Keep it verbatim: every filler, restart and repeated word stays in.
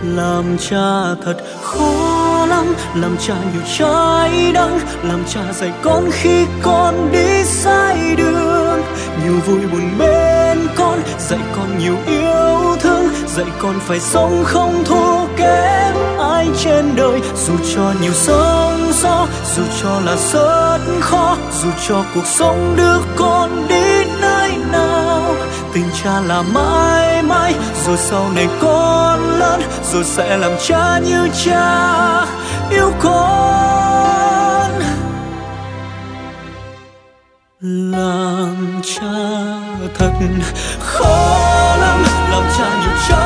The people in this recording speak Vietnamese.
Làm cha thật khó lắm, làm cha nhiều trái đắng, làm cha dạy con khi con đi sai đường. Nhiều vui buồn bên con, dạy con nhiều yêu thương, dạy con phải sống không thua kém ai trên đời. Dù cho nhiều sóng gió, dù cho là rất khó, dù cho cuộc sống đưa con đi nơi nào, tình cha là mãi mãi. Rồi sau này con lớn, rồi sẽ làm cha như cha yêu con. Làm cha thật khó lắm, làm cha nhiều trái